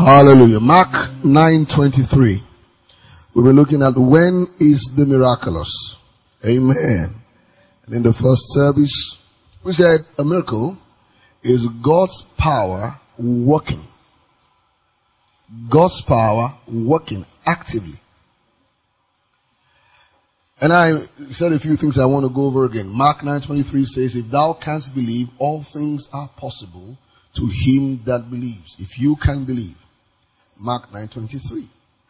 Hallelujah. Mark 9:23. We were looking at when is the miraculous. Amen. And in the first service, we said a miracle is God's power working. God's power working actively. And I said a few things I want to go over again. Mark 9:23 says, if thou canst believe, all things are possible to him that believes. If you can believe. Mark 9:23.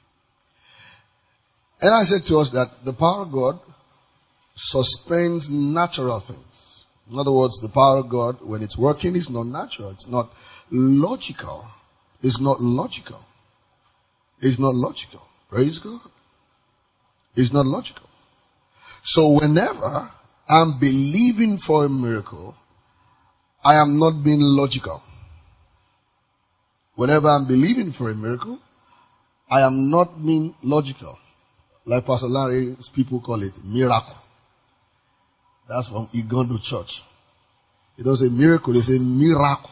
And I said to us that the power of God suspends natural things. In other words, the power of God, when it's working, is not natural. It's not logical. It's not logical. It's not logical. Praise God. It's not logical. So whenever I'm believing for a miracle, I am not being logical. Whenever I'm believing for a miracle, I am not being logical. Like Pastor Larry's people call it miracle. That's from Igondo Church. It doesn't say miracle, they say miracle.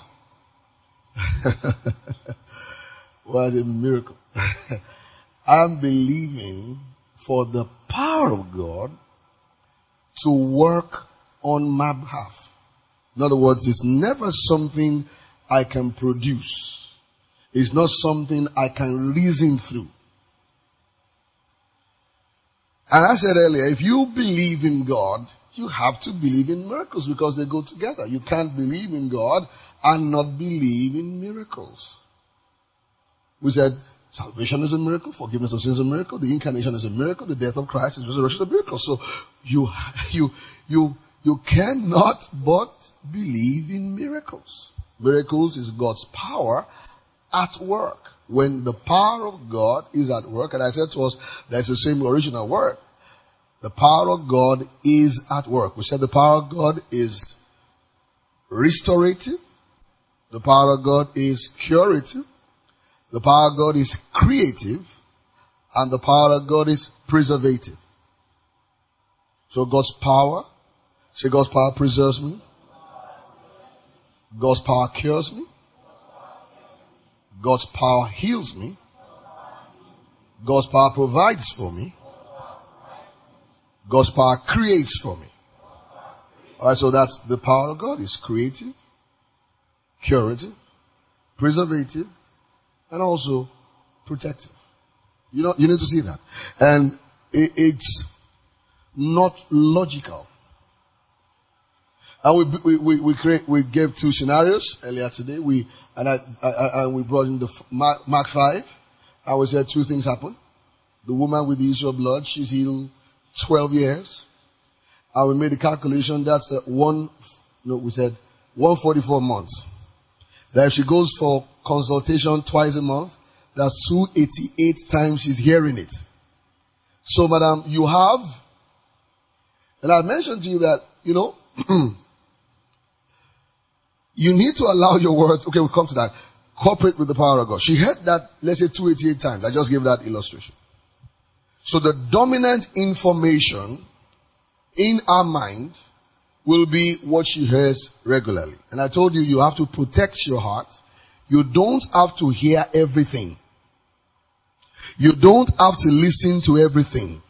What is a miracle? I'm believing for the power of God to work on my behalf. In other words, it's never something I can produce. It's not something I can reason through. And I said earlier, if you believe in God, you have to believe in miracles because they go together. You can't believe in God and not believe in miracles. We said salvation is a miracle, forgiveness of sins is a miracle, the incarnation is a miracle, the death of Christ is resurrection is a miracle. So you cannot but believe in miracles. Miracles is God's power at work. When the power of God is at work, and I said to us, that's the same original word. The power of God is at work. We said the power of God is restorative. The power of God is curative. The power of God is creative. And the power of God is preservative. So God's power, say God's power preserves me. God's power cures me. God's power heals me. God's power provides for me. God's power creates for me. Alright, so that's the power of God. It's creative, curative, preservative, and also protective. You need to see that. And it's not logical. And we gave two scenarios earlier today. We brought in the Mark 5. And we said two things happened. The woman with the issue of blood, she's healed 12 years. And we made a calculation. That's we said 144 months. That if she goes for consultation twice a month, that's 288 times she's hearing it. So, madam, you have, and I mentioned to you that, you need to allow your words, okay, we'll come to that, cooperate with the power of God. She heard that, let's say 288 times. I just gave that illustration. So the dominant information in our mind will be what she hears regularly. And I told you, you have to protect your heart. You don't have to hear everything. You don't have to listen to everything.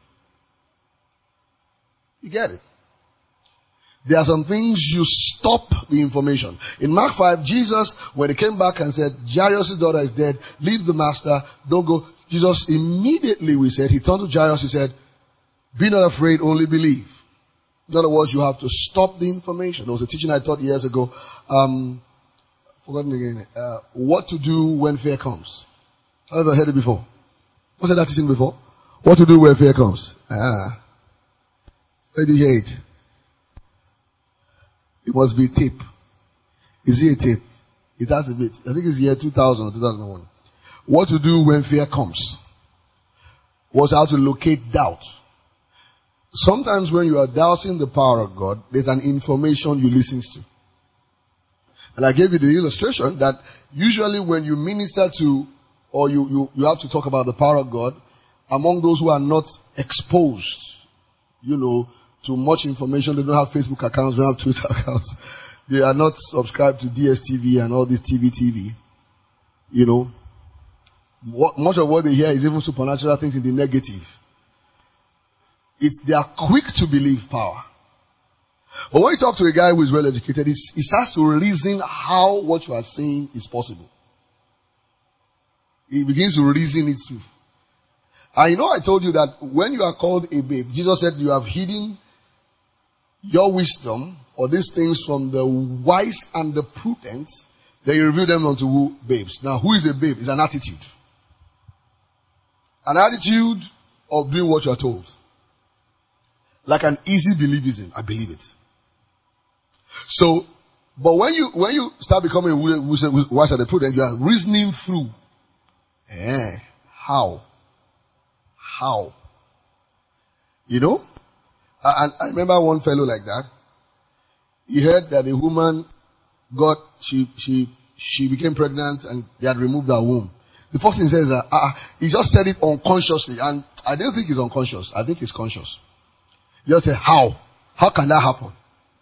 You get it? There are some things you stop the information. In Mark 5, Jesus, when he came back and said, Jairus' daughter is dead, leave the master, don't go. Jesus immediately, he turned to Jairus, he said, be not afraid, only believe. In other words, you have to stop the information. There was a teaching I taught years ago, forgotten again, what to do when fear comes. Have you ever heard it before? What's that teaching before? What to do when fear comes. Where do you hear it? It must be a tape. Is it a tape? It has a bit. I think it's year 2000 or 2001. What to do when fear comes. Was how to locate doubt. Sometimes when you are doubting the power of God, there's an information you listen to. And I gave you the illustration that usually when you minister to, or you have to talk about the power of God, among those who are not exposed, to much information, they don't have Facebook accounts, they don't have Twitter accounts, they are not subscribed to DSTV and all this TV, Much of what they hear is even supernatural things in the negative. They are quick to believe power. But when you talk to a guy who is well educated, he starts to reason how what you are saying is possible. He begins to reason it through. And I told you that when you are called a babe, Jesus said you have hidden your wisdom or these things from the wise and the prudent, then you reveal them unto babes. Now, who is a babe? It's an attitude. An attitude of doing what you are told. Like an easy believism. I believe it. So, but when you start becoming wise and the prudent, you are reasoning through. How? And I remember one fellow like that. He heard that a woman she became pregnant and they had removed her womb. The first thing he says that he just said it unconsciously, and I don't think he's unconscious. I think he's conscious. He just said, how? How can that happen?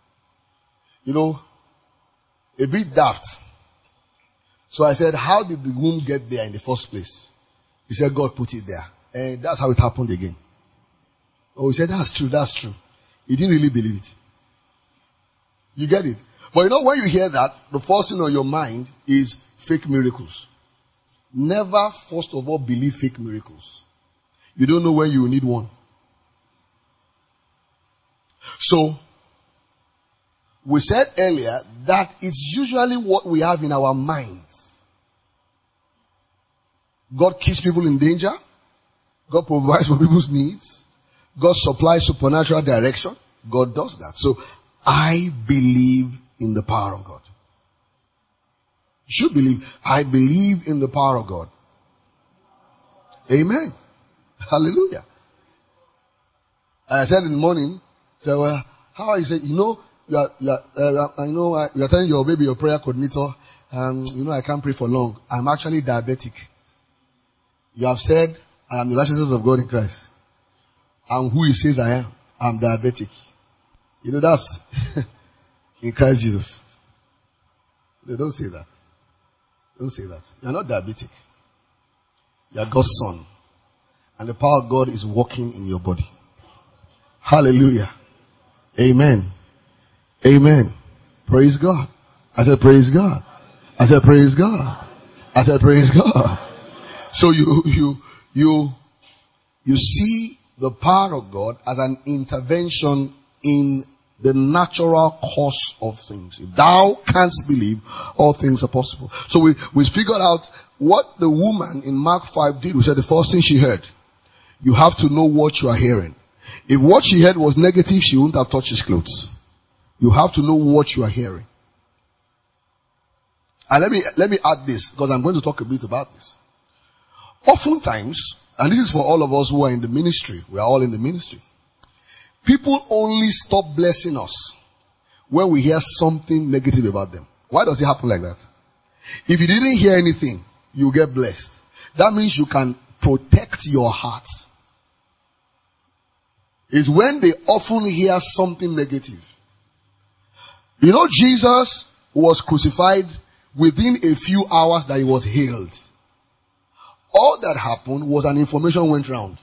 A bit daft. So I said, how did the womb get there in the first place? He said, God put it there. And that's how it happened again. Oh, he said, that's true. He didn't really believe it. You get it? But when you hear that, the first thing on your mind is fake miracles. Never, first of all, believe fake miracles. You don't know when you will need one. So, we said earlier that it's usually what we have in our minds. God keeps people in danger. God provides for people's needs. God supplies supernatural direction. God does that. So, I believe in the power of God. You should believe. I believe in the power of God. Amen. Hallelujah. And I said in the morning, so how are you saying? You are telling your baby, your prayer coordinator, I can't pray for long. I'm actually diabetic. You have said, I am the righteousness of God in Christ. And who he says I am? I'm diabetic. That's in Christ Jesus. They don't say that. Don't say that. You're not diabetic. You're God's son. And the power of God is working in your body. Hallelujah. Amen. Amen. Praise God. I said praise God. I said praise God. I said praise God. So you see the power of God as an intervention in the natural course of things. If thou canst believe, all things are possible. So we figured out what the woman in Mark 5 did. We said the first thing she heard. You have to know what you are hearing. If what she heard was negative, she wouldn't have touched his clothes. You have to know what you are hearing. And let me add this, because I'm going to talk a bit about this. Oftentimes, and this is for all of us who are in the ministry, we are all in the ministry, people only stop blessing us when we hear something negative about them. Why does it happen like that? If you didn't hear anything, you get blessed. That means you can protect your heart. It's when they often hear something negative. Jesus was crucified within a few hours that he was healed. All that happened was an information went round.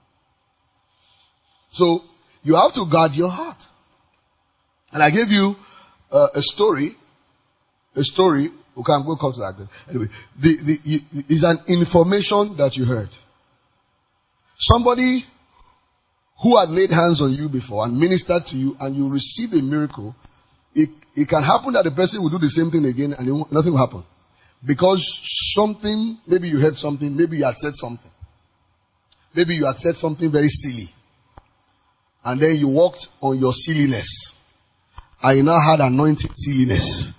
So, you have to guard your heart. And I gave you a story. We can go come to that. Anyway, is an information that you heard. Somebody who had laid hands on you before and ministered to you and you received a miracle, it can happen that the person will do the same thing again and nothing will happen. Because something, maybe you heard something, maybe you had said something. Maybe you had said something very silly. And then you walked on your silliness. And you now had silliness.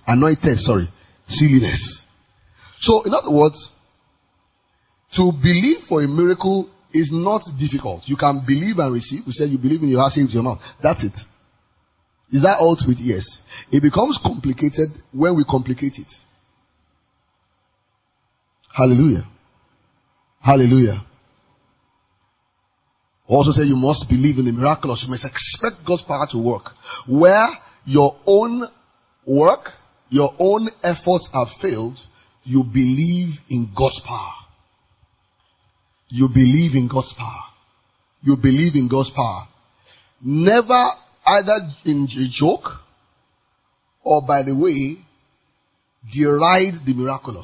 So, in other words, to believe for a miracle is not difficult. You can believe and receive. We said you believe in your heart, say with your mouth. That's it. Is that all to it? Yes. It becomes complicated when we complicate it. Hallelujah. Hallelujah. Also say you must believe in the miraculous. You must expect God's power to work. Where your own work, your own efforts have failed, you believe in God's power. You believe in God's power. You believe in God's power. Never either in a joke or by the way, deride the miraculous.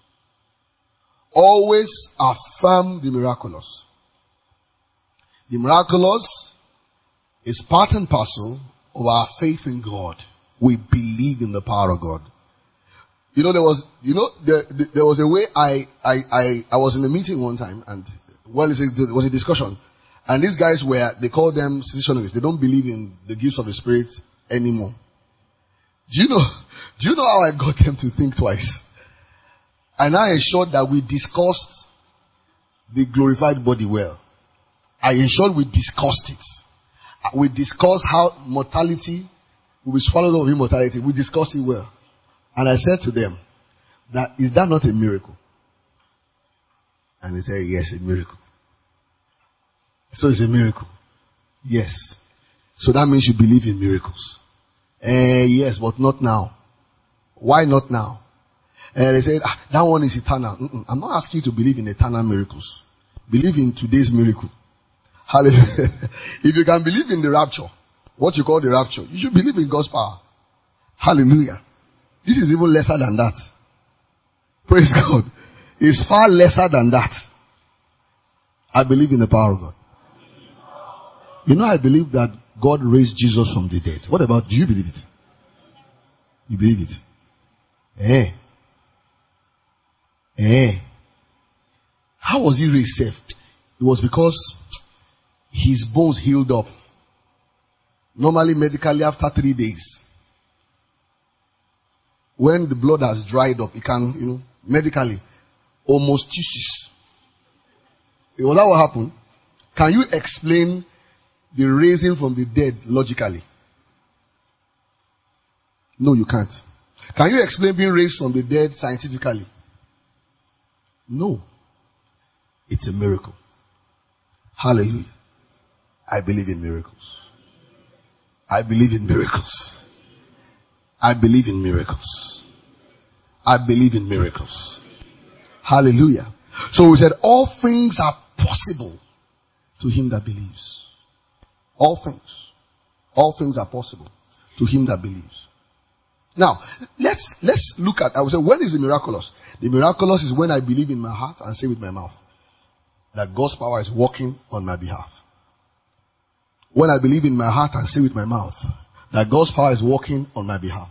Always affirm the miraculous. The miraculous is part and parcel of our faith in God. We believe in the power of God. There was a way I was in a meeting one time, and there was a discussion, and these guys they call them cessationists. They don't believe in the gifts of the Spirit anymore. Do you know how I got them to think twice? And I ensured that we discussed the glorified body well. I ensured we discussed it. We discussed how mortality will be swallowed up in immortality. We discussed it well. And I said to them, is that not a miracle? And they said, yes, a miracle. So it's a miracle. Yes. So that means you believe in miracles. Yes, but not now. Why not now? And they said, that one is eternal. I'm not asking you to believe in eternal miracles. Believe in today's miracle. Hallelujah. If you can believe in the rapture, what you call the rapture, you should believe in God's power. Hallelujah. This is even lesser than that. Praise God. It's far lesser than that. I believe in the power of God. I believe that God raised Jesus from the dead. What about, do you believe it? You believe it? How was he raised safe? It was because his bones healed up. Normally, medically, after 3 days, when the blood has dried up, it can, medically, almost tissues. Was that what happened? Can you explain the raising from the dead logically? No, you can't. Can you explain being raised from the dead scientifically? No. It's a miracle. Hallelujah. I believe in miracles. I believe in miracles. I believe in miracles. I believe in miracles. Hallelujah. So we said all things are possible to him that believes. All things. All things are possible to him that believes. Now, let's look at, I would say, when is the miraculous? The miraculous is when I believe in my heart and say with my mouth that God's power is working on my behalf. When I believe in my heart and say with my mouth that God's power is working on my behalf.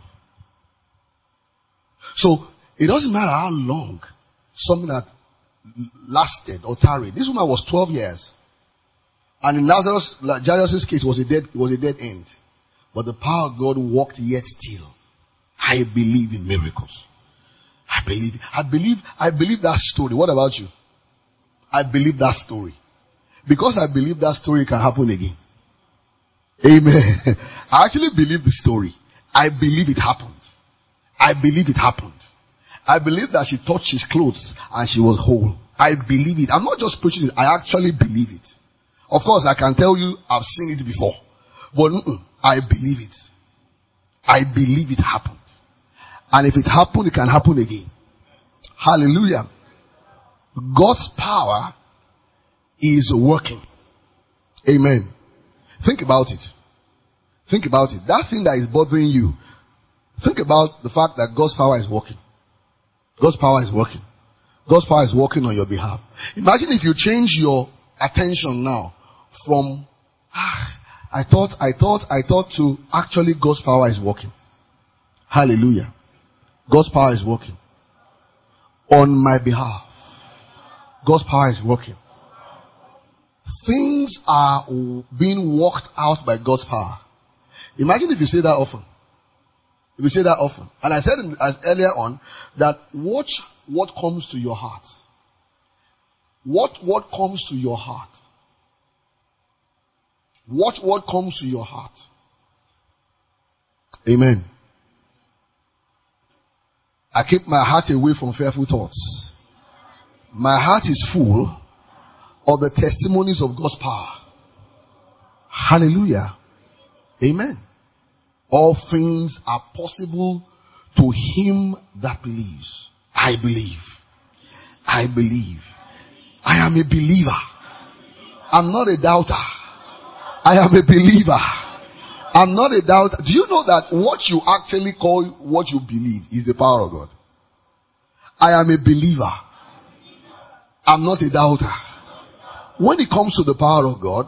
So, it doesn't matter how long something that lasted or tarried. This woman was 12 years. And in Jairus' case, it was a dead end. But the power of God worked yet still. I believe in miracles. I believe that story. What about you? I believe that story. Because I believe that story can happen again. Amen. I actually believe the story. I believe it happened. I believe it happened. I believe that she touched his clothes and she was whole. I believe it. I'm not just preaching it. I actually believe it. Of course, I can tell you I've seen it before. But I believe it. I believe it happened. And if it happened, it can happen again. Hallelujah. God's power is working. Amen. Think about it. Think about it. That thing that is bothering you. Think about the fact that God's power is working. God's power is working. God's power is working on your behalf. Imagine if you change your attention now from I thought to actually God's power is working. Hallelujah. God's power is working on my behalf. God's power is working. Things are being worked out by God's power. Imagine if you say that often. If you say that often. And I said earlier on that watch what comes to your heart. What comes to your heart. Watch what comes to your heart. Amen. I keep my heart away from fearful thoughts. My heart is full of the testimonies of God's power. Hallelujah. Amen. All things are possible to him that believes. I believe. I believe. I am a believer. I'm not a doubter. I am a believer. I'm not a doubter. Do you know that what you actually call what you believe is the power of God? I am a believer. I'm not a doubter. When it comes to the power of God,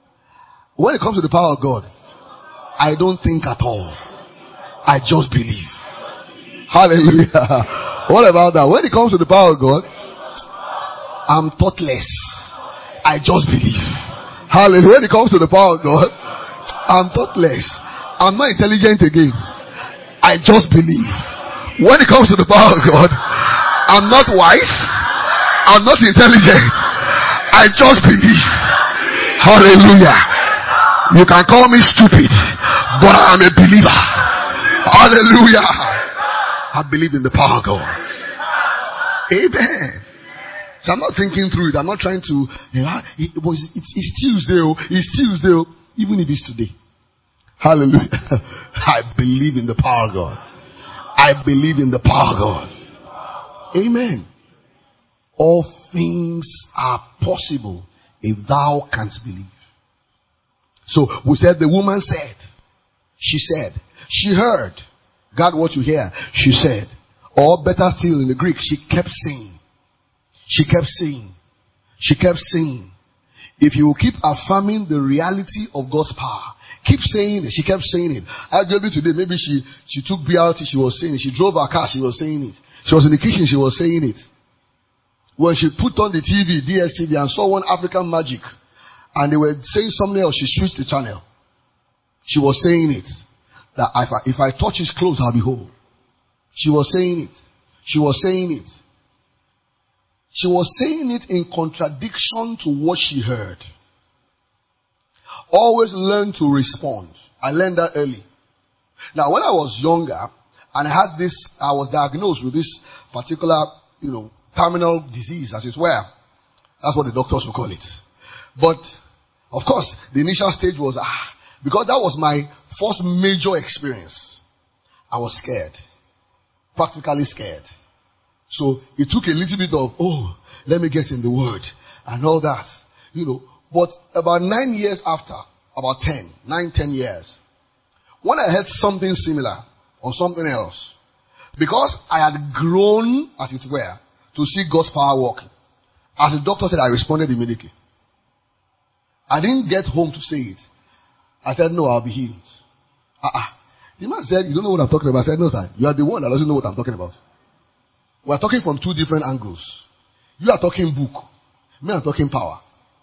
I don't think at all. I just believe. Hallelujah. What about that? When it comes to the power of God, I'm thoughtless. I just believe. Hallelujah. When it comes to the power of God, I'm thoughtless. I'm not intelligent again. I just believe. When it comes to the power of God, I'm not wise. I'm not intelligent. I just believe. Hallelujah. You can call me stupid, but I am a believer. Hallelujah. I believe in the power of God. Amen. So I'm not thinking through it. I'm not trying to, it's Tuesday. It's Tuesday. Even if it's today. Hallelujah. I believe in the power of God. I believe in the power of God. Amen. All things are possible if thou canst believe. So we said the woman said, she heard. God, what you hear, she said. Or better still in the Greek, she kept saying. She kept saying. She kept saying. If you will keep affirming the reality of God's power, keep saying it. She kept saying it. Arguably today, maybe she took BRT, she was saying it. She drove her car, she was saying it. She was in the kitchen, she was saying it. When she put on the TV, DSTV, and saw one African Magic, and they were saying something else, she switched the channel. She was saying it. That if I touch his clothes, I'll be whole. She was saying it. She was saying it. She was saying it in contradiction to what she heard. Always learn to respond. I learned that early. Now, when I was younger, and I was diagnosed with this particular, terminal disease, as it were. That's what the doctors would call it. But, of course, the initial stage was, because that was my first major experience. I was scared. Practically scared. So it took a little bit of, let me get in the word and all that. But about 9 years after, about 10 years, when I heard something similar or something else, because I had grown, as it were, to see God's power working. As the doctor said, I responded immediately. I didn't get home to say it. I said, no, I'll be healed. The man said, you don't know what I'm talking about. I said, no, sir. You are the one that doesn't know what I'm talking about. We're talking from two different angles. You are talking book. Me, I'm talking power.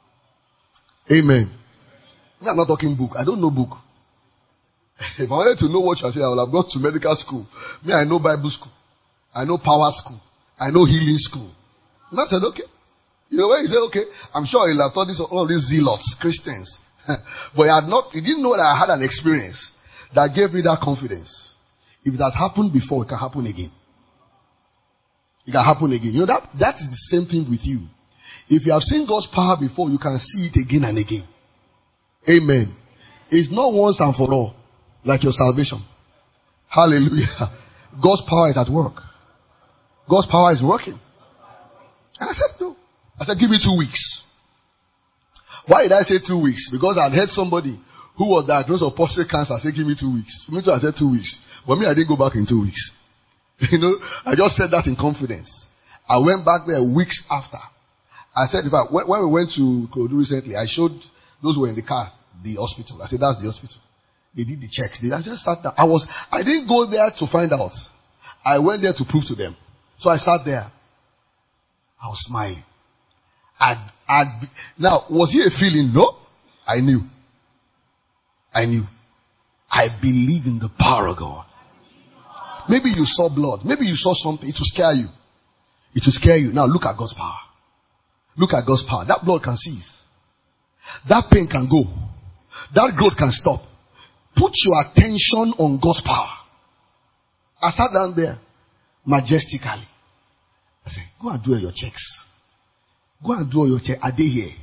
Amen. Me, I'm not talking book. I don't know book. If I wanted to know what you are saying, I would have gone to medical school. Me, I know Bible school. I know power school. I know healing school. The man said, okay. When he said, okay, I'm sure he'll have taught all of these zealots, Christians. But he didn't know that I had an experience that gave me that confidence. If it has happened before, it can happen again. It can happen again. That is the same thing with you. If you have seen God's power before, you can see it again and again. Amen. It's not once and for all, like your salvation. Hallelujah. God's power is at work. God's power is working. And I said, no. I said, give me 2 weeks. Why did I say 2 weeks? Because I had heard somebody who was diagnosed with prostate cancer say, give me 2 weeks. Me too, I said 2 weeks. But me, I didn't go back in 2 weeks. I just said that in confidence. I went back there weeks after. I said, in fact, when we went to Kodu recently, I showed those who were in the car the hospital. I said, that's the hospital. They did the check. I just sat down. I didn't go there to find out. I went there to prove to them. So I sat there. I was smiling. Now, was it a feeling? No. I knew. I believe in the power of God. Maybe you saw blood. Maybe you saw something. It will scare you. It will scare you. Now look at God's power. Look at God's power. That blood can cease. That pain can go. That growth can stop. Put your attention on God's power. I sat down there majestically. I said, go and do your checks. Go and do your check. Are they here?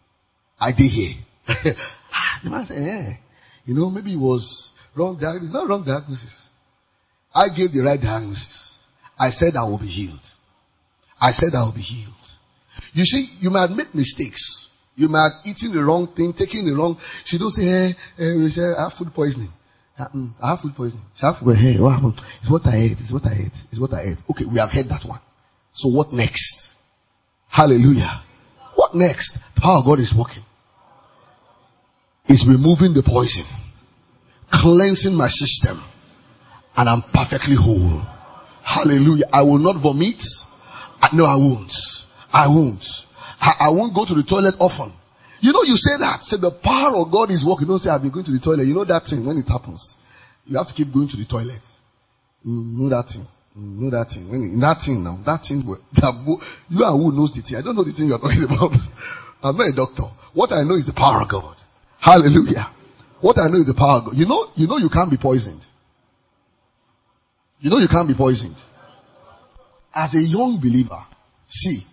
The man said, maybe it was wrong diagnosis. Not wrong diagnosis. I gave the right diagnosis. I said I will be healed. You see, you might make mistakes. You might have eaten the wrong thing, taking the wrong. She don't say, I have food poisoning. I have food poisoning. She have food poisoning. Hey, what happened? It's what I ate. It's what I ate. It's what I ate. Okay, we have heard that one. So what next? Hallelujah. What next? The power of God is working. It's removing the poison, cleansing my system, and I'm perfectly whole. Hallelujah. I will not vomit. No, I won't. I won't. I won't go to the toilet often. You know, you say that. Say the power of God is working. Don't say I've been going to the toilet. You know that thing when it happens. You have to keep going to the toilet. You know that thing. You know that thing. When in that thing now, that thing you are who knows the thing. I don't know the thing you're talking about. I'm not a doctor. What I know is the power of God. Hallelujah. What I know is the power of God. You know you can't be poisoned. You know you can't be poisoned. As a young believer, see,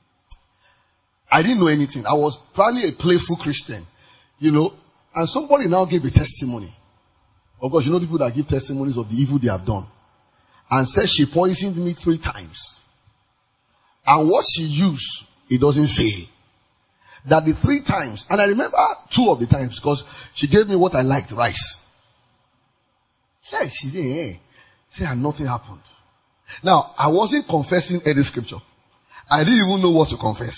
I didn't know anything. I was probably a playful Christian, and somebody now gave a testimony. Of course, people that give testimonies of the evil they have done. And said she poisoned me 3 times. And what she used, it doesn't fail. That the 3 times, and I remember 2 of the times because she gave me what I liked, rice. Yes, she said, hey. Say, and nothing happened. Now, I wasn't confessing any scripture. I didn't even know what to confess.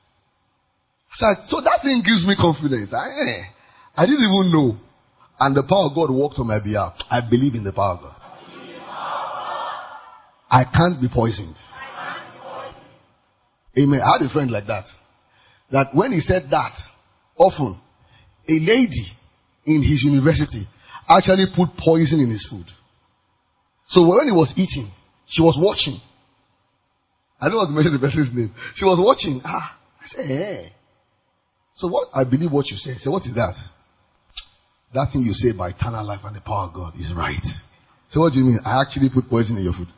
So that thing gives me confidence. I didn't even know. And the power of God worked on my behalf. I believe in the power of God. I can't be poisoned. Amen. I had a friend like that. That when he said that, often, a lady in his university actually put poison in his food. So when he was eating, she was watching. I don't want to mention the person's name. She was watching. I said, hey. So what? I believe what you say. So what is that? That thing you say about eternal life and the power of God is right. So what do you mean? I actually put poison in your food.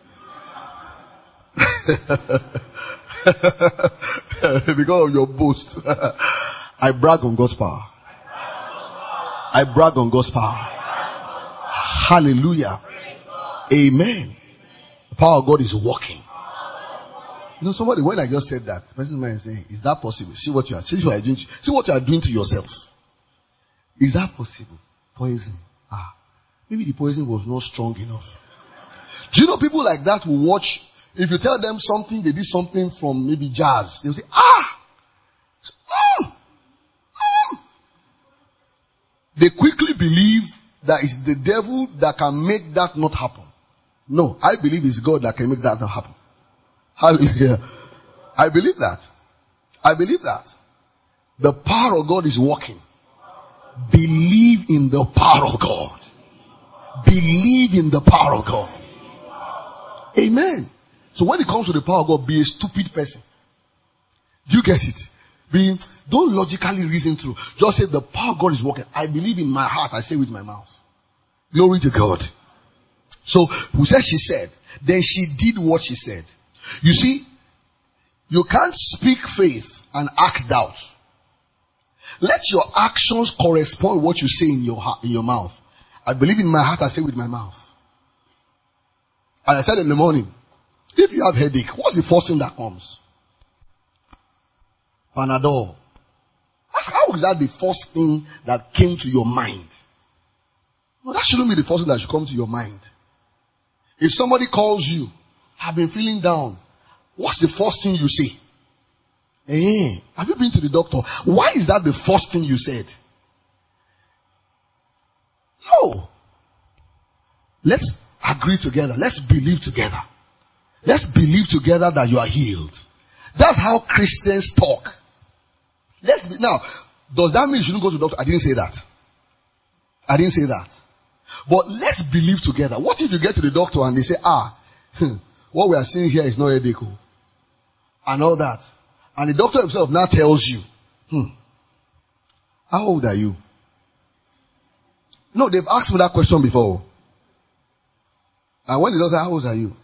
Because of your boast. I brag on God's power. I brag on God's power. Hallelujah. Amen. The power of God is working. Somebody, when I just said that, the person might say, is that possible? See what you are doing. See what you are doing to yourself. Is that possible? Poison. Maybe the poison was not strong enough. Do you know people like that will watch? If you tell them something, they did something from maybe jazz, they'll say, They quickly believe that it's the devil that can make that not happen. No, I believe it's God that can make that not happen. Hallelujah. I believe that. I believe that. The power of God is working. Believe in the power of God. Believe in the power of God. Amen. So when it comes to the power of God, be a stupid person. Do you get it? Don't logically reason through. Just say the power of God is working. I believe in my heart. I say with my mouth. Glory to God. So who said she said? Then she did what she said. You see, you can't speak faith and act doubt. Let your actions correspond with what you say in your mouth. I believe in my heart, I say with my mouth. As I said in the morning, if you have headache, what's the first thing that comes? Panadol. How is that the first thing that came to your mind? No, that shouldn't be the first thing that should come to your mind. If somebody calls you, I've been feeling down, what's the first thing you say? Have you been to the doctor? Why is that the first thing you said? No. Let's agree together. Let's believe together. Let's believe together that you are healed. That's how Christians talk. Now, does that mean you shouldn't go to the doctor? I didn't say that. I didn't say that. But let's believe together. What if you get to the doctor and they say, what we are seeing here is not headache, and all that. And the doctor himself now tells you, how old are you? No, they've asked me that question before. And when the doctor, how old are you?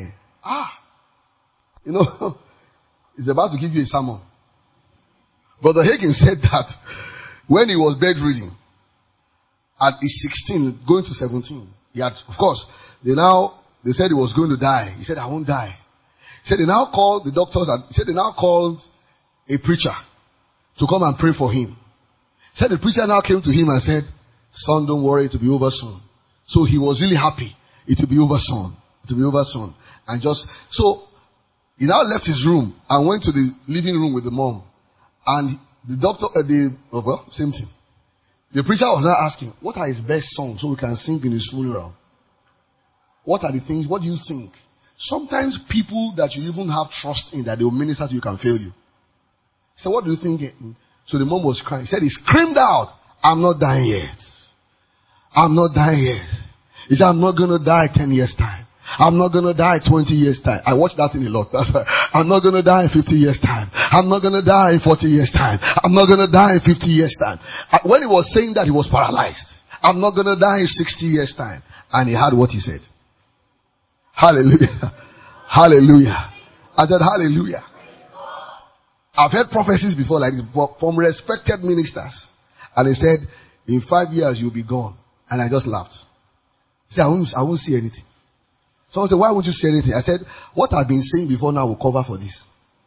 He's about to give you a sermon. Brother Hagin said that when he was bedridden, at age 16, going to 17, he had, of course, they said he was going to die. He said, I won't die. He said they now called the doctors, he said they now called a preacher to come and pray for him. Said the preacher now came to him and said, son, don't worry, it will be over soon. So he was really happy. It will be over soon. It will be over soon. And so he now left his room and went to the living room with the mom. And the doctor, same thing. The preacher was now asking, what are his best songs so we can sing in his funeral? What are the things, what do you think? Sometimes people that you even have trust in, that they will minister to you, can fail you. He said, what do you think? So the mom was crying. He said, he screamed out, I'm not dying yet. I'm not dying yet. He said, I'm not going to die 10 years time. I'm not going to die 20 years time. I watch that thing a lot. That's why. I'm not going to die in 50 years time. I'm not going to die in 40 years time. I'm not going to die in 50 years time. When he was saying that, he was paralyzed. I'm not going to die in 60 years time. And he had what he said. Hallelujah. Hallelujah. I said hallelujah. I've heard prophecies before like from respected ministers. And they said, in 5 years you'll be gone. And I just laughed. He said, I won't see anything. Someone said, why would you say anything? I said, what I've been saying before now will cover for this.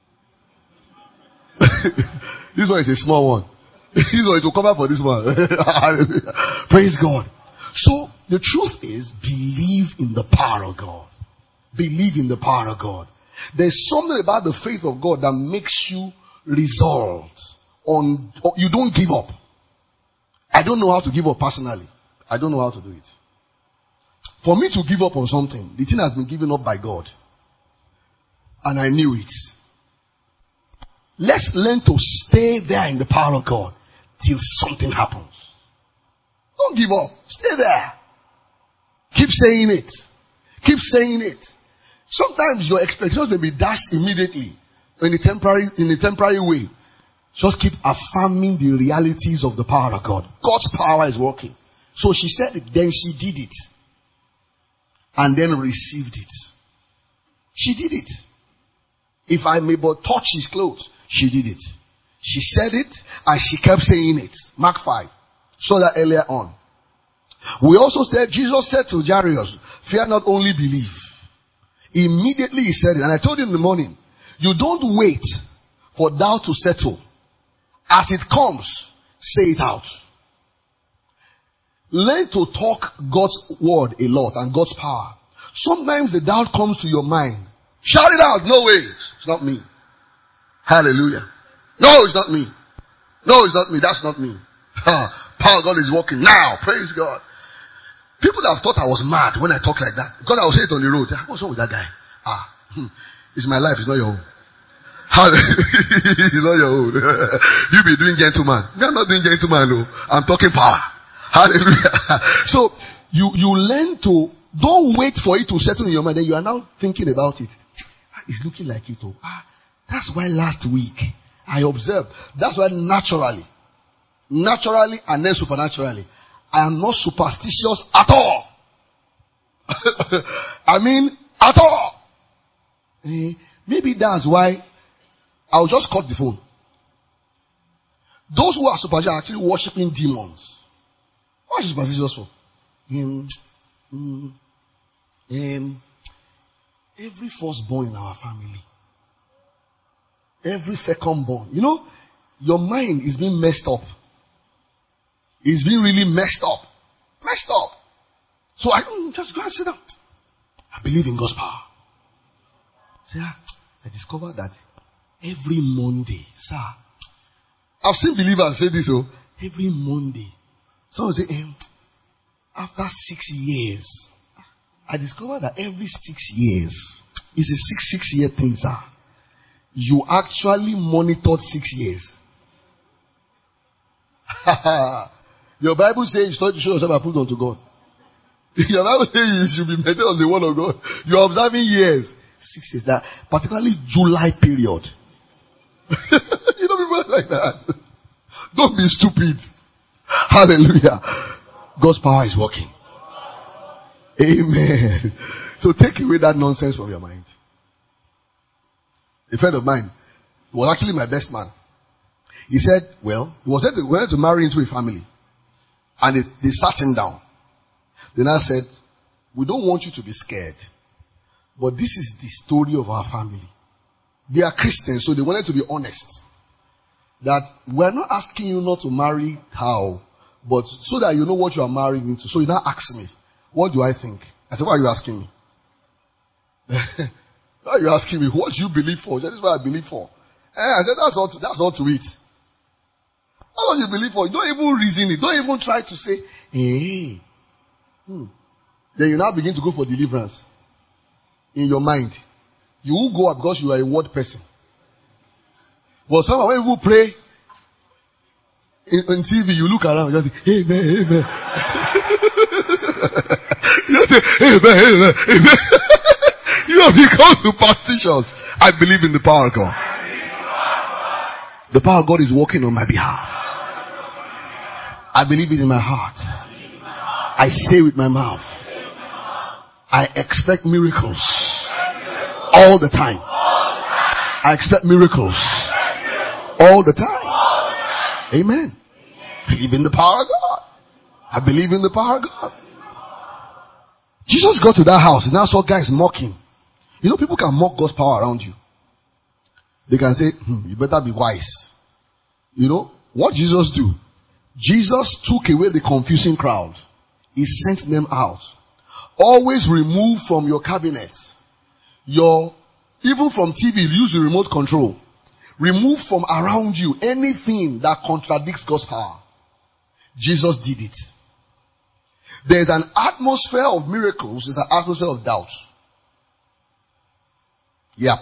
This one is a small one. This one will cover for this one. Praise God. So, the truth is, believe in the power of God. Believe in the power of God. There's something about the faith of God that makes you resolved. You don't give up. I don't know how to give up personally. I don't know how to do it. For me to give up on something, the thing has been given up by God. And I knew it. Let's learn to stay there in the power of God till something happens. Don't give up. Stay there. Keep saying it. Keep saying it. Sometimes your expectations may be dashed immediately in a temporary way. Just keep affirming the realities of the power of God. God's power is working. So she said it, then she did it. And then received it. She did it. If I may but touch his clothes, she did it. She said it and she kept saying it. Mark 5. Saw that earlier on. We also said, Jesus said to Jairus, fear not, only believe. Immediately he said it. And I told you in the morning, you don't wait for doubt to settle. As it comes, say it out. Learn to talk God's word a lot and God's power. Sometimes the doubt comes to your mind. Shout it out. No way. It's not me. Hallelujah. No, it's not me. No, it's not me. That's not me. Power of God is working now. Praise God. People have thought I was mad when I talk like that. Because I was saying it on the road. What's wrong with that guy? It's my life. It's not your own. It's not your own. You be doing gentleman. I'm not doing gentleman. No. I'm talking power. Hallelujah. So, you learn to, don't wait for it to settle in your mind. Then you are now thinking about it. It's looking like it. That's why last week I observed. That's why naturally and then supernaturally, I am not superstitious at all. I mean, at all. Maybe that's why I'll just cut the phone. Those who are superstitious are actually worshiping demons. What is superstitious for? Every firstborn in our family, every secondborn, your mind is being messed up. It's being really messed up. Messed up. So I just go and sit down. I believe in God's power. See, I discovered that every Monday, sir, I've seen believers say this, every Monday. Someone say, after 6 years, I discovered that every 6 years, it's a 6-year thing, sir. You actually monitored 6 years. Your Bible says you study to show yourself approved unto God. Your Bible says you should be better on the word of God. You're observing years. 6 years. That particularly July period. People like that. Don't be stupid. Hallelujah. God's power is working. Amen. So take away that nonsense from your mind. A friend of mine was actually my best man. He said, he wanted to marry into a family. And they sat him down. Then I said, we don't want you to be scared. But this is the story of our family. They are Christians, so they wanted to be honest. that we're not asking you not to marry her, but so that you know what you are marrying into. So you now ask me, what do I think? I said, why are you asking me? Why are you asking me? What do you believe for? He said, this is what I believe for. I said, that's all to it. That's what you believe for. You don't even reason it. Don't even try to say, hey. Then you now begin to go for deliverance in your mind. You will go because you are a word person. But someone, when you pray in TV, you look around, you just say, amen, amen. You just say, amen, amen, amen. You have become superstitious. I believe in the power of God. The power of God is working on my behalf. I believe it in my heart. I say with my mouth. I expect miracles all the time. I expect miracles all the time. Amen. I believe in the power of God. I believe in the power of God. Jesus got to that house and now saw guys mocking. You know, people can mock God's power around you. They can say, you better be wise. You know, what Jesus do? Jesus took away the confusing crowd. He sent them out. Always remove from your cabinet, even from TV, use the remote control. Remove from around you anything that contradicts God's power. Jesus did it. There's an atmosphere of miracles, there's an atmosphere of doubt. Yeah.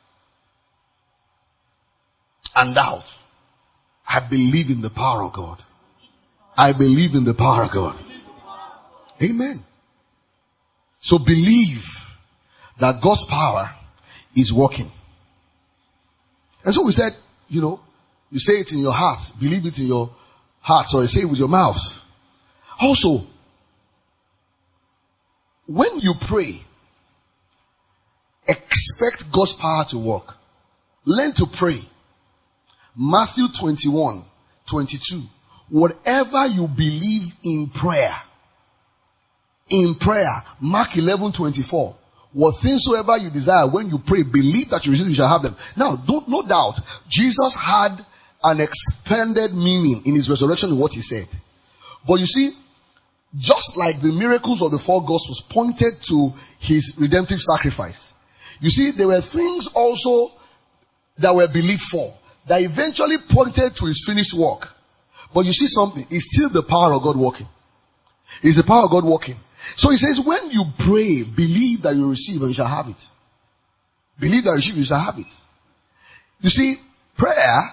And doubt. I believe in the power of God. I believe in the power of God. Amen. So believe that God's power is working. And so we said, you know, you say it in your heart, believe it in your heart, so say it with your mouth. Also, when you pray, expect God's power to work. Learn to pray. Matthew 21:22. Whatever you believe in prayer. Mark 11:24. What things soever you desire, when you pray, believe that you receive, you shall have them. Now, no doubt, Jesus had an expanded meaning in his resurrection in what he said. But you see, just like the miracles of the four Gospels pointed to his redemptive sacrifice, you see, there were things also that were believed for, that eventually pointed to his finished work. But you see something, it's still the power of God working. It's the power of God working. So he says, when you pray, believe that you receive and you shall have it. Believe that you receive, you shall have it. You see, prayer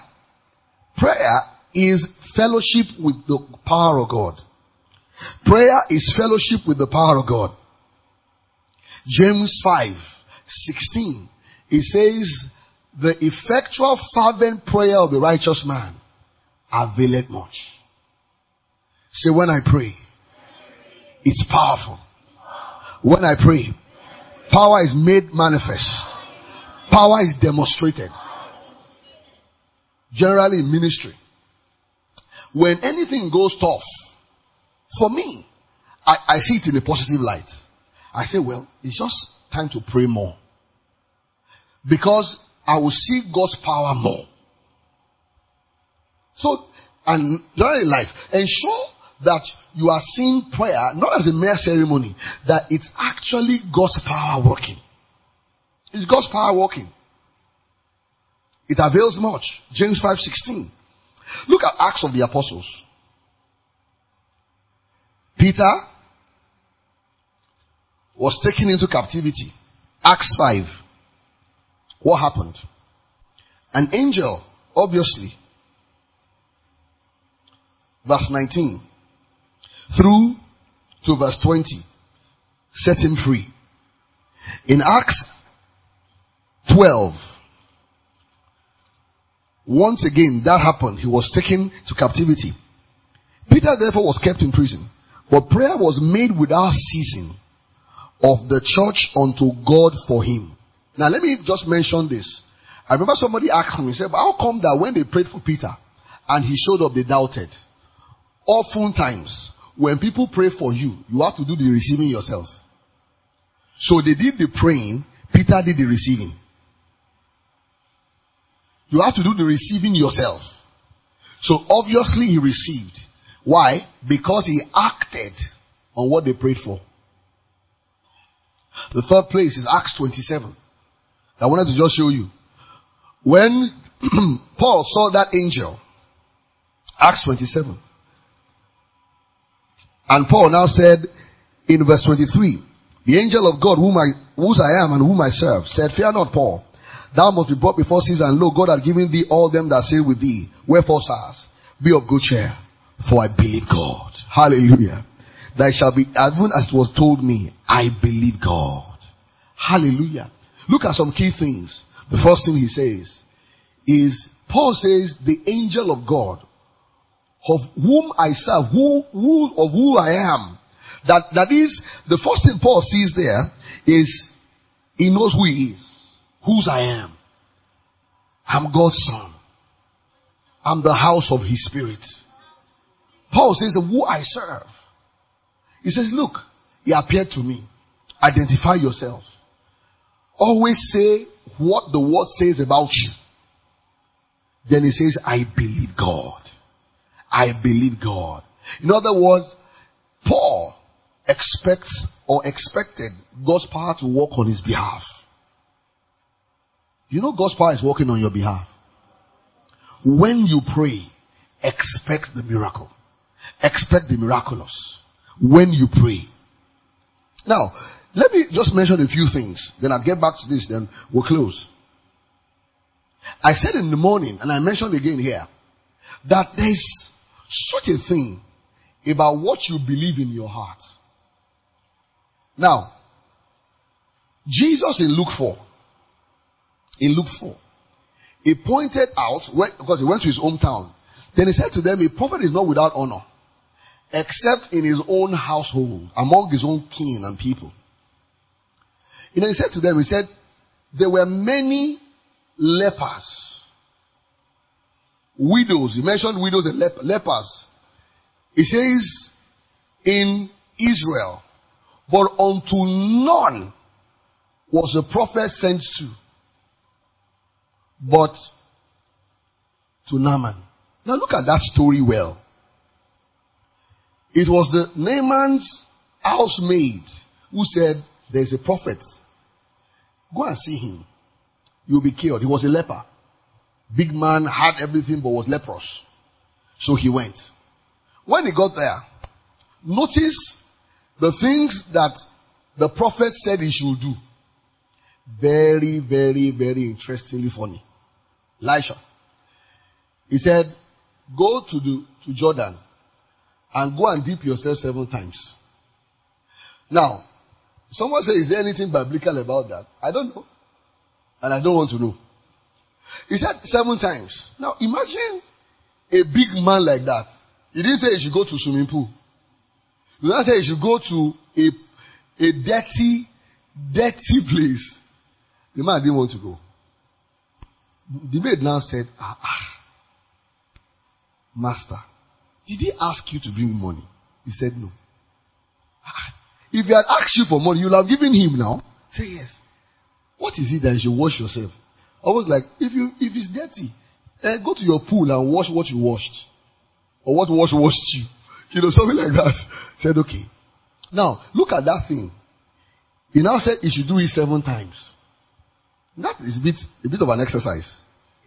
is fellowship with the power of God. Prayer is fellowship with the power of God. James 5:16. It says, the effectual fervent prayer of the righteous man availeth much. Say, when I pray, it's powerful. When I pray, power is made manifest. Power is demonstrated. Generally in ministry, when anything goes tough, for me, I see it in a positive light. I say, well, it's just time to pray more. Because I will see God's power more. So, and generally in life, ensure that you are seeing prayer not as a mere ceremony, that it's actually God's power working. It's God's power working. It avails much. James 5:16. Look at Acts of the Apostles. Peter was taken into captivity. Acts 5. What happened? An angel, obviously, verse 19 through to verse 20, set him free. In Acts 12, once again that happened. He was taken to captivity. Peter therefore was kept in prison, but prayer was made without ceasing of the church unto God for him. Now let me just mention this. I remember somebody asked me, he said, but how come that when they prayed for Peter and he showed up, they doubted? Oftentimes, when people pray for you, you have to do the receiving yourself. So they did the praying, Peter did the receiving. You have to do the receiving yourself. So obviously he received. Why? Because he acted on what they prayed for. The third place is Acts 27. I wanted to just show you. When Paul saw that angel, Acts 27. And Paul now said in verse 23, the angel of God whose I am and whom I serve said, fear not, Paul. Thou must be brought before Caesar, and lo, God hath given thee all them that sail with thee. Wherefore, sirs, be of good cheer, for I believe God. Hallelujah. That shall be, even as it was told me, I believe God. Hallelujah. Look at some key things. The first thing he says is, Paul says, the angel of God, of whom I serve, of who I am. That is, the first thing Paul sees there is, he knows who he is, whose I am. I'm God's son. I'm the house of his spirit. Paul says, who I serve. He says, look, he appeared to me. Identify yourself. Always say what the word says about you. Then he says, I believe God. I believe God. In other words, Paul expects or expected God's power to work on his behalf. You know God's power is working on your behalf. When you pray, expect the miracle. Expect the miraculous. When you pray. Now, let me just mention a few things. Then I'll get back to this, then we'll close. I said in the morning, and I mentioned again here, that there's such a thing about what you believe in your heart. Now, Jesus in Luke 4, he pointed out, because he went to his hometown, then he said to them, a prophet is not without honor, except in his own household, among his own kin and people. And then he said to them, he said, there were many lepers, widows. He mentioned widows and lepers. He says, in Israel, but unto none was a prophet sent to, but to Naaman. Now look at that story well. It was the Naaman's housemaid who said, there's a prophet. Go and see him. You'll be cured. He was a leper. Big man, had everything, but was leprous. So he went. When he got there, notice the things that the prophet said he should do. Very, very, very interestingly funny. Elisha. He said, go to Jordan and go and dip yourself 7 times. Now, someone said, is there anything biblical about that? I don't know. And I don't want to know. He said 7 times. Now, imagine a big man like that. He didn't say he should go to swimming pool. He didn't say he should go to a dirty place. The man didn't want to go. The maid now said, Master, did he ask you to bring money? He said no. If he had asked you for money, you'll have given him now. Say yes. What is it that you should wash yourself? I was like, if it's dirty, go to your pool and wash what you washed. Or what washed you. You know, something like that. Said, okay. Now, look at that thing. He now said he should do it 7 times. That is a bit of an exercise.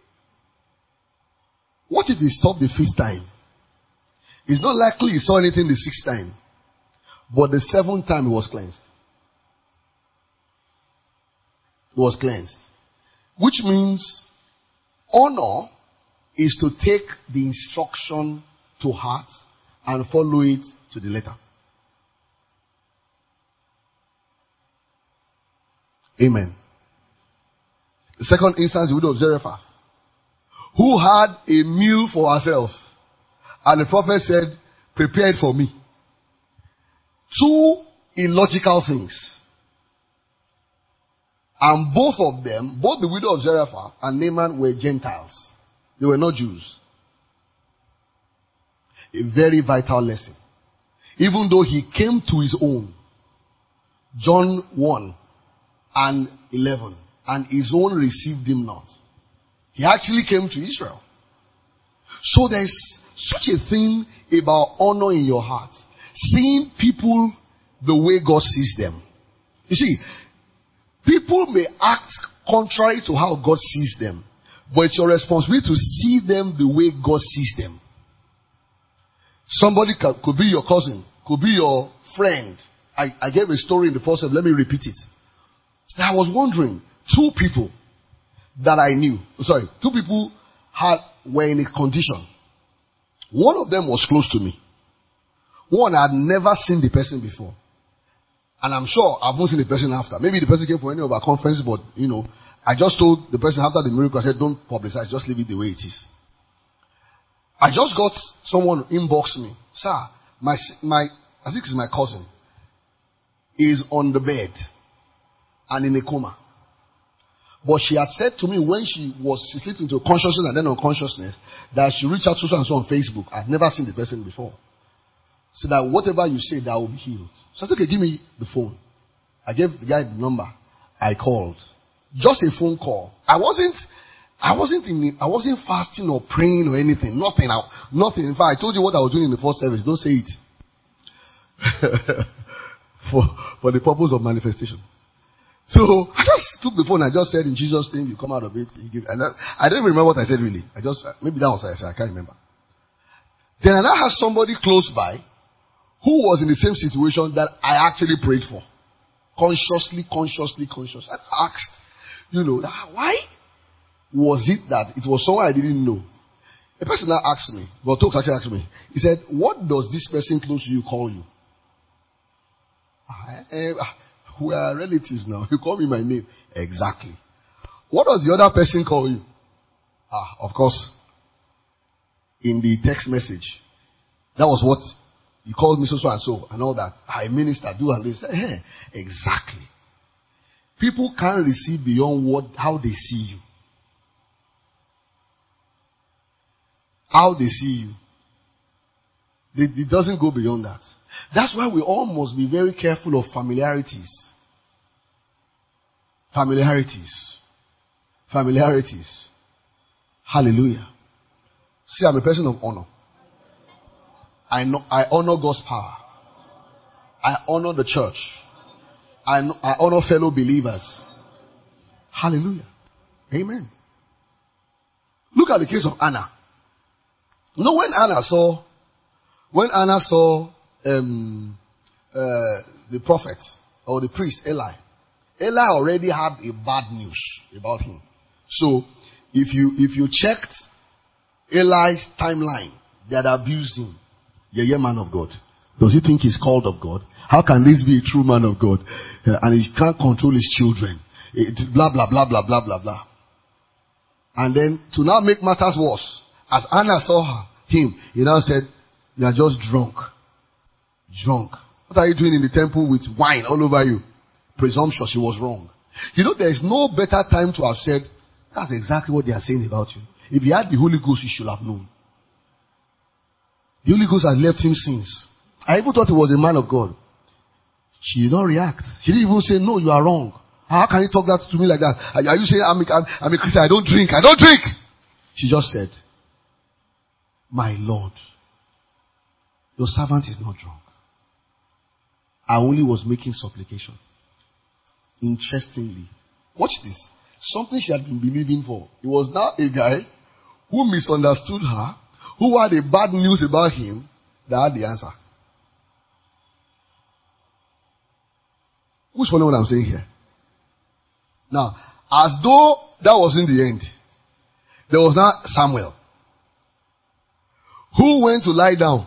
What if he stopped the 5th time? It's not likely he saw anything the 6th time. But the 7th time he was cleansed. He was cleansed. Which means honor is to take the instruction to heart and follow it to the letter. Amen. The second instance, the widow of Zarephath, who had a meal for herself, and the prophet said, prepare it for me. 2 illogical things. And both of them, both the widow of Zarephath and Naaman, were Gentiles. They were not Jews. A very vital lesson. Even though he came to his own. John 1 and 11. And his own received him not. He actually came to Israel. So there's such a thing about honor in your heart. Seeing people the way God sees them. You see, people may act contrary to how God sees them, but it's your responsibility to see them the way God sees them. Somebody could be your cousin, could be your friend. I gave a story in the first step. Let me repeat it. I was wondering, two people that I knew, two people were in a condition. One of them was close to me. One, I had never seen the person before. And I'm sure I've not seen the person after. Maybe the person came for any of our conferences, but, I just told the person after the miracle, I said, don't publicize, just leave it the way it is. I just got someone inbox me. Sir, I think it's my cousin, is on the bed and in a coma. But she had said to me when she slipped into consciousness and then unconsciousness that she reached out to so and so on Facebook. I've never seen the person before. So that whatever you say, that will be healed. So I said, okay, give me the phone. I gave the guy the number. I called. Just a phone call. I wasn't fasting or praying or anything. Nothing. In fact, I told you what I was doing in the first service. Don't say it. for the purpose of manifestation. So I just took the phone and just said, in Jesus' name, you come out of it. I don't remember what I said really. Maybe that was what I said. I can't remember. Then I now had somebody close by who was in the same situation that I actually prayed for. Consciously. I asked, why was it that it was someone I didn't know? A person now asked me, Tokes actually asked me, he said, what does this person close to you call you? We are relatives now. You call me my name. Exactly. What does the other person call you? Of course, in the text message, that was what he called me so and so and all that. I minister, do and this. Hey, exactly. People can't receive beyond how they see you. How they see you. It doesn't go beyond that. That's why we all must be very careful of familiarities. Hallelujah. See, I'm a person of honor. I honor God's power. I honor the church. I honor fellow believers. Hallelujah. Amen. Look at the case of Anna. When Anna saw the prophet or the priest Eli already had a bad news about him. So if you checked Eli's timeline, they had abused him. Yeah, man of God. Does he think he's called of God? How can this be a true man of God? And he can't control his children. Blah, blah, blah, blah, blah, blah, blah. And then to now make matters worse, as Anna saw him, he now said, you are just drunk. What are you doing in the temple with wine all over you? Presumptuous, she was wrong. There is no better time to have said, that's exactly what they are saying about you. If you had the Holy Ghost, you should have known. The Holy Ghost had left him since. I even thought he was a man of God. She did not react. She didn't even say, no, you are wrong. How can you talk that to me like that? Are you saying I'm a Christian? I don't drink. She just said, my Lord, your servant is not drunk. I only was making supplication. Interestingly, watch this. Something she had been believing for. It was now a guy who misunderstood her, who had a bad news about him, that had the answer. Who's following what I'm saying here? Now, as though that wasn't the end, there was now Samuel, who went to lie down.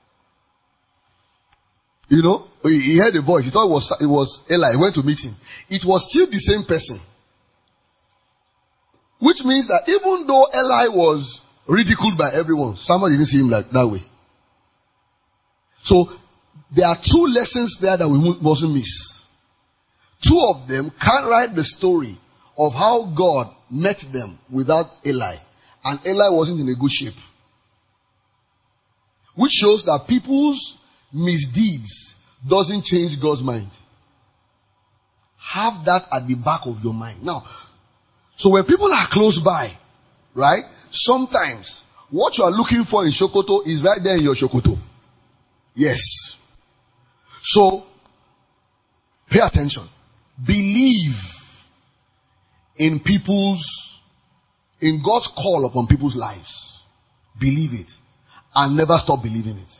He heard a voice. He thought it was Eli. He went to meet him. It was still the same person. Which means that even though Eli was ridiculed by everyone, Samuel didn't see him like that way. So, there are two lessons there that we mustn't miss. Two of them can't write the story of how God met them without Eli. And Eli wasn't in a good shape. Which shows that people's misdeeds doesn't change God's mind. Have that at the back of your mind. Now, so when people are close by, right? Sometimes What you are looking for in Sokoto is right there in your Sokoto. Yes. So, pay attention. Believe in God's call upon people's lives. Believe it. And never stop believing it.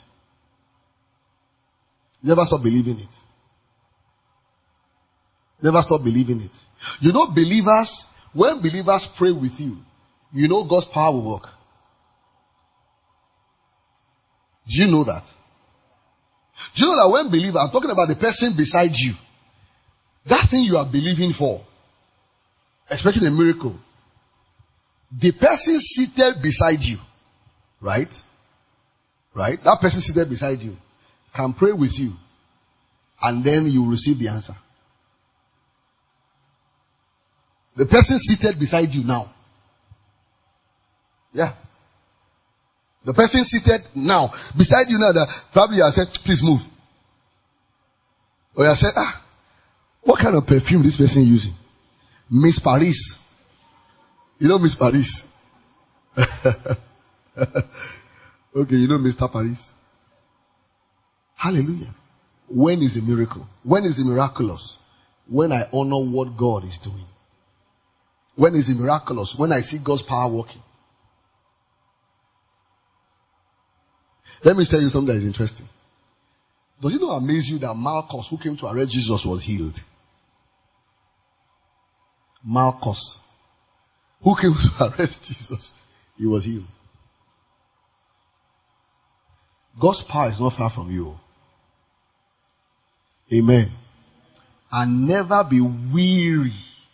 Never stop believing it. Never stop believing it. You know, when believers pray with you, you know God's power will work. Do you know that? Do you know that when believers, I'm talking about the person beside you, that thing you are believing for, expecting a miracle, the person seated beside you, right? Right? That person seated beside you can pray with you, and then you will receive the answer. The person seated beside you now. Yeah. The person seated now, beside you now, that probably you have said, please move. Or you have said, what kind of perfume this person using? Miss Paris. You know Miss Paris? Okay, you know Mr. Paris. Hallelujah. When is a miracle? When is it miraculous? When I honor what God is doing. When is it miraculous? When I see God's power working. Let me tell you something that is interesting. Does it not amaze you that Malchus, who came to arrest Jesus, was healed? Malchus, who came to arrest Jesus, he was healed. God's power is not far from you. Amen. And never be weary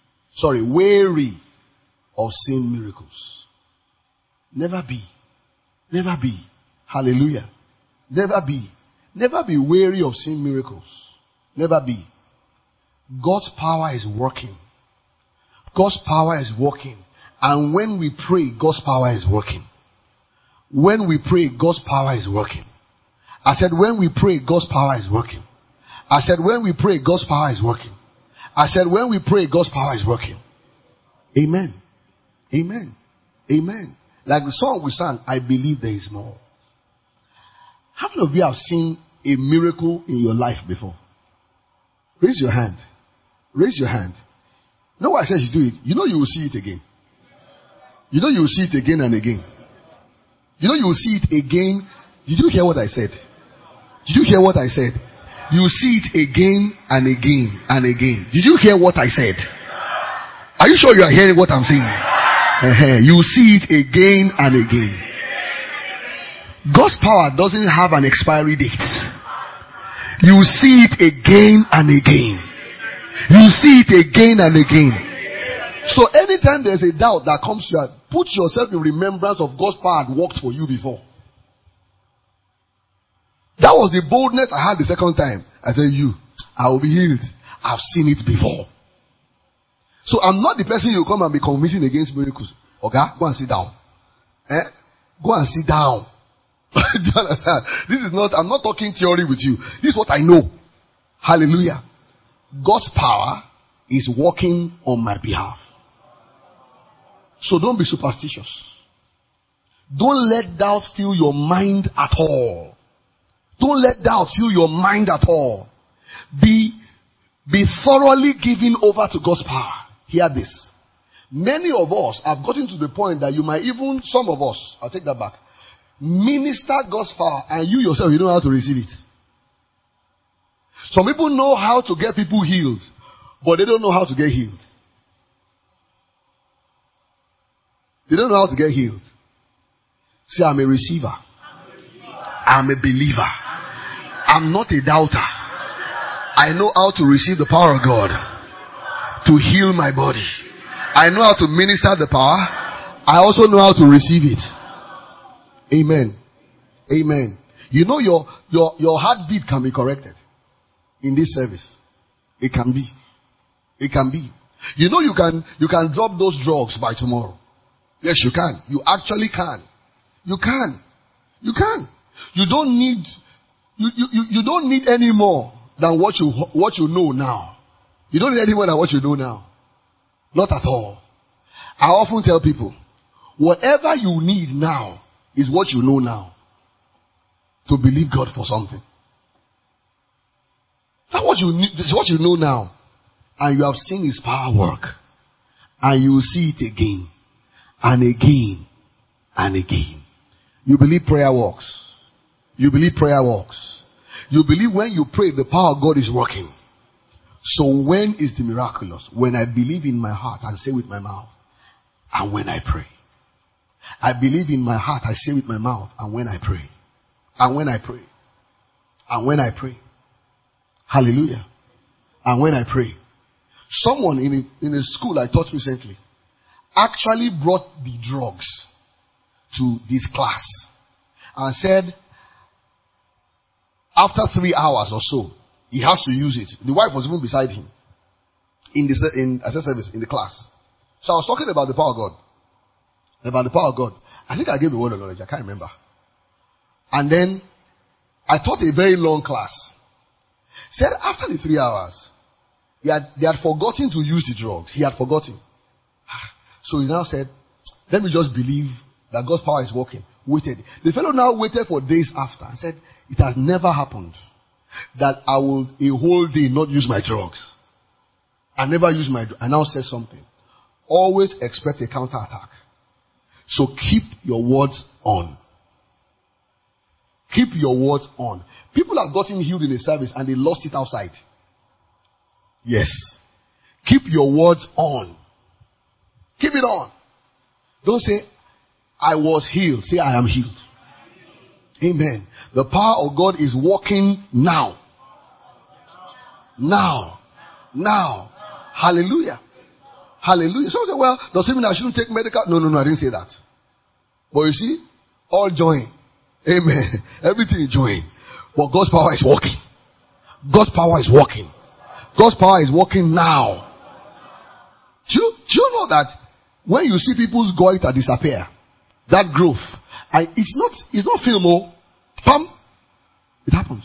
of seeing miracles. Never be. Never be. Hallelujah. Never be. Never be weary of seeing miracles. Never be. God's power is working. God's power is working. And when we pray, God's power is working. When we pray, God's power is working. I said, when we pray, God's power is working. I said, when we pray, God's power is working. I said, when we pray, God's power is working. Amen. Amen. Amen. Like the song we sang, I believe there is more. How many of you have seen a miracle in your life before? Raise your hand. Raise your hand. You know why I said you do it? You know you will see it again. You know you will see it again and again. You know you will see it again. Did you hear what I said? Did you hear what I said? You will see it again and again and again. Did you hear what I said? Are you sure you are hearing what I'm saying? You will see it again and again. God's power doesn't have an expiry date. You will see it again and again. You will see it again and again. So anytime there's a doubt that comes to you, put yourself in remembrance of God's power had worked for you before. That was the boldness I had the second time. I said, I will be healed. I've seen it before. So I'm not the person you come and be convincing against miracles. Okay, go and sit down. Go and sit down. Do you understand? I'm not talking theory with you. This is what I know. Hallelujah. God's power is working on my behalf. So don't be superstitious. Don't let doubt fill your mind at all. Don't let doubt fill your mind at all. Be thoroughly given over to God's power. Hear this. Many of us have gotten to the point that you might even, some of us, I'll take that back, minister God's power and you yourself, you don't know how to receive it. Some people know how to get people healed, but they don't know how to get healed. They don't know how to get healed. Say, I'm a receiver. I'm a believer. I'm not a doubter. I know how to receive the power of God to heal my body. I know how to minister the power. I also know how to receive it. Amen. Amen. You know your heartbeat can be corrected in this service. It can be. It can be. You know you can drop those drugs by tomorrow. Yes, you can. You actually can. You can. You can. You don't need any more than what you know now. You don't need any more than what you know now. Not at all. I often tell people, whatever you need now, is what you know now. To believe God for something. That's what you need, it's what you know now. And you have seen his power work. And you will see it again. And again. And again. You believe prayer works. You believe prayer works. You believe when you pray, the power of God is working. So when is the miraculous? When I believe in my heart and say with my mouth. And when I pray. I believe in my heart, I say with my mouth. And when I pray. And when I pray. And when I pray. Hallelujah. And when I pray. Someone in a school I taught recently actually brought the drugs to this class and said after 3 hours or so he has to use it. The wife was even beside him in access service in the class. So I was talking about the power of God. About the power of God. I think I gave the word of knowledge. I can't remember. And then I taught a very long class. Said after the 3 hours, they had forgotten to use the drugs. He had forgotten. So he now said, let me just believe that God's power is working. Waited. The fellow now waited for days after and said, it has never happened that I will a whole day not use my drugs. I never use my drugs. I now said something. Always expect a counterattack. So keep your words on. Keep your words on. People have gotten healed in a service and they lost it outside. Yes. Keep your words on. Keep it on. Don't say, I was healed. Say, I am healed. Amen. The power of God is working now. Now. Now. Hallelujah. Hallelujah. Someone say, well, does it mean I shouldn't take medical? No, I didn't say that. But you see, all join. Amen. Everything is join. But God's power is working. God's power is working. God's power is working now. Do you know that when you see people's goiter disappear, that growth, it's not film, it happens.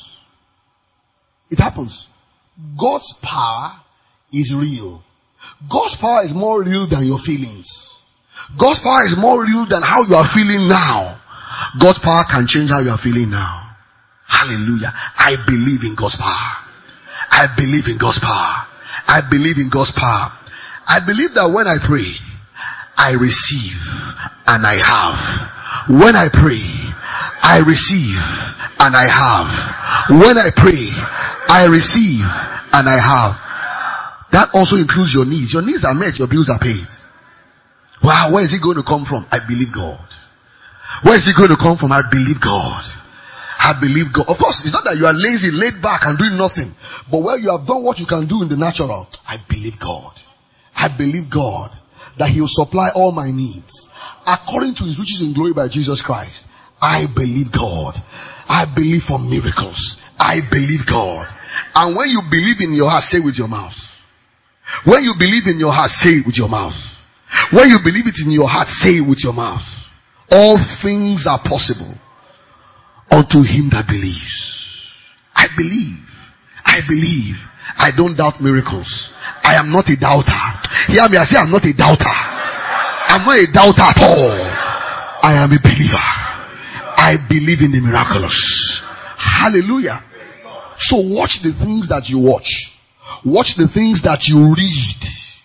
It happens. God's power is real. God's power is more real than your feelings. God's power is more real than how you are feeling now. God's power can change how you are feeling now. Hallelujah. I believe in God's power. I believe in God's power. I believe in God's power. I believe that when I pray, I receive and I have. When I pray, I receive and I have. When I pray, I receive and I have. That also includes your needs. Your needs are met, your bills are paid. Wow, where is it going to come from? I believe God. Where is it going to come from? I believe God. I believe God. Of course, it's not that you are lazy, laid back and doing nothing. But where you have done what you can do in the natural, I believe God. I believe God that He will supply all my needs according to His riches in glory by Jesus Christ. I believe God. I believe for miracles. I believe God. And when you believe in your heart, say with your mouth. When you believe in your heart, say it with your mouth. When you believe it in your heart, say it with your mouth. All things are possible unto him that believes. I believe. I believe. I don't doubt miracles. I am not a doubter. Hear me, I say I'm not a doubter. I'm not a doubter at all. I am a believer. I believe in the miraculous. Hallelujah. So watch the things that you watch. Watch the things that you read.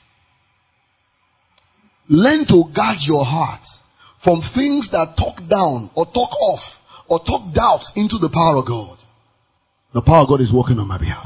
Learn to guard your heart from things that talk down or talk off or talk doubt into the power of God. The power of God is working on my behalf.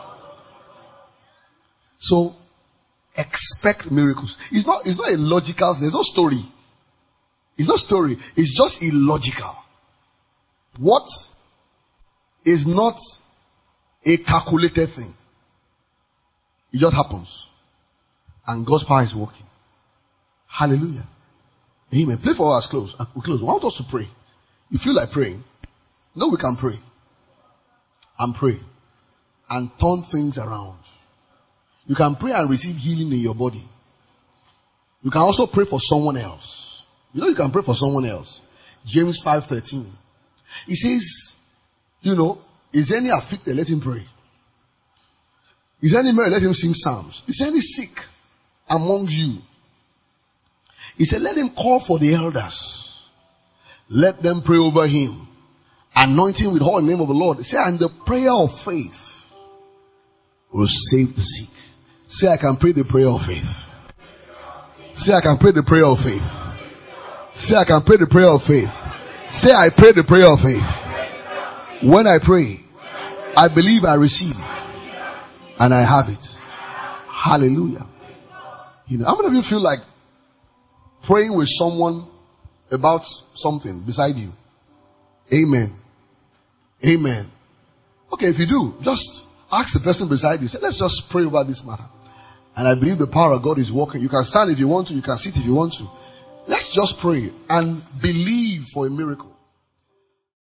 So expect miracles. It's not a logical, there's no story. It's not story. It's just illogical. What is not a calculated thing. It just happens. And God's power is working. Hallelujah. Amen. Play for us close. We close. I want us to pray. You feel like praying? No, we can pray. And pray. And turn things around. You can pray and receive healing in your body. You can also pray for someone else. You know you can pray for someone else. James 5:13. He says, is any afflicted? Let him pray. Is any merry? Let him sing psalms. Is any sick among you? He said, let him call for the elders. Let them pray over him. Anointing with all the name of the Lord. Say, and the prayer of faith will save the sick. Say, I can pray the prayer of faith. Say, I can pray the prayer of faith. Say, I can pray the prayer of faith. Say, I pray the prayer of faith. When I pray, I believe I receive. And I have it. Hallelujah. How many of you feel like praying with someone about something beside you? Amen. Amen. Okay, if you do, just ask the person beside you. Say, let's just pray over this matter. And I believe the power of God is working. You can stand if you want to. You can sit if you want to. Let's just pray and believe for a miracle.